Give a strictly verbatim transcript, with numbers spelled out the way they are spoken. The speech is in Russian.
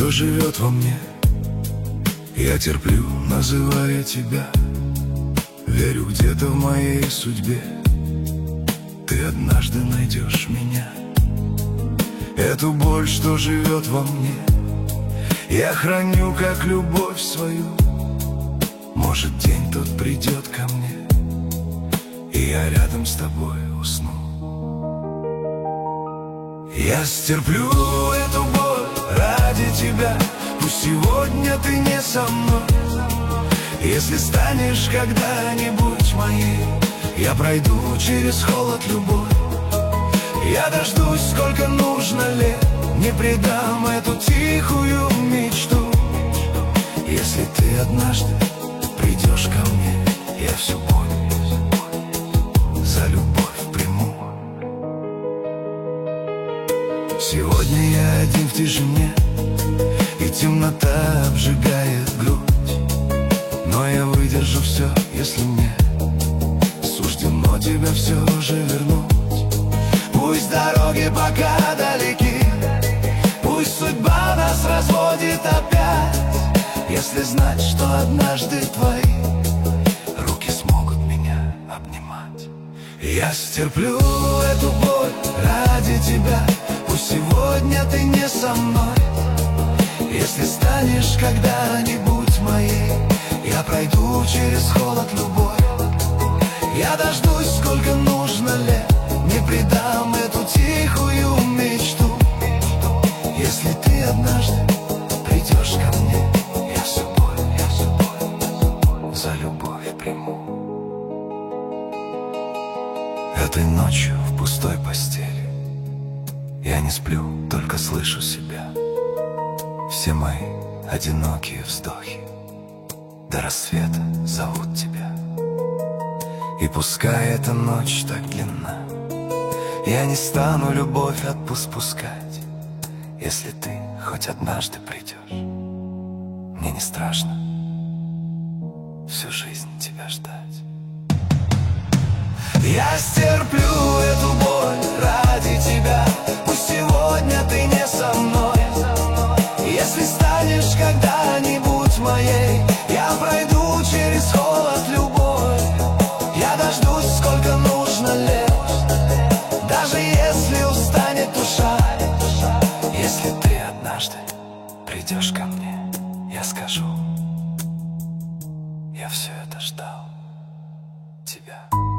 что живет во мне. Я терплю, называя тебя. Верю где-то в моей судьбе ты однажды найдешь меня. Эту боль, что живет во мне, я храню как любовь свою. Может, день тот придет ко мне, и я рядом с тобой усну. Я стерплю эту боль ради тебя. Пусть сегодня ты не со мной. Если станешь когда-нибудь моей, я пройду через холод любовь. Я дождусь, сколько нужно лет, не предам эту тихую мечту. Если ты однажды придешь ко мне, я всю боль за любовь приму. Сегодня я один в тишине, и темнота обжигает грудь. Но я выдержу все, если мне суждено тебя все же вернуть. Пусть дороги пока далеки, пусть судьба нас разводит опять. Если знать, что однажды твои руки смогут меня обнимать. Я стерплю эту боль ради тебя. Пусть сегодня ты не со мной. Если станешь когда-нибудь моей, я пройду через холод любовь. Я дождусь, сколько нужно лет, не предам эту тихую мечту. Если ты однажды придешь ко мне, я всю боль, я всю боль за любовь приму. Этой ночью в пустой постели я не сплю, только слышу себя. Все мои одинокие вздохи до рассвета зовут тебя. И пускай эта ночь так длинна, я не стану любовь отпускать. Если ты хоть однажды придешь, мне не страшно всю жизнь тебя ждать. Я стерплю эту боль ради тебя. Пусть сегодня ты не со мной. Если станешь когда-нибудь моей, я пройду через холод любовь. Я дождусь, сколько нужно лет, даже если устанет душа. Если ты однажды придешь ко мне, я скажу: я все это ждал тебя.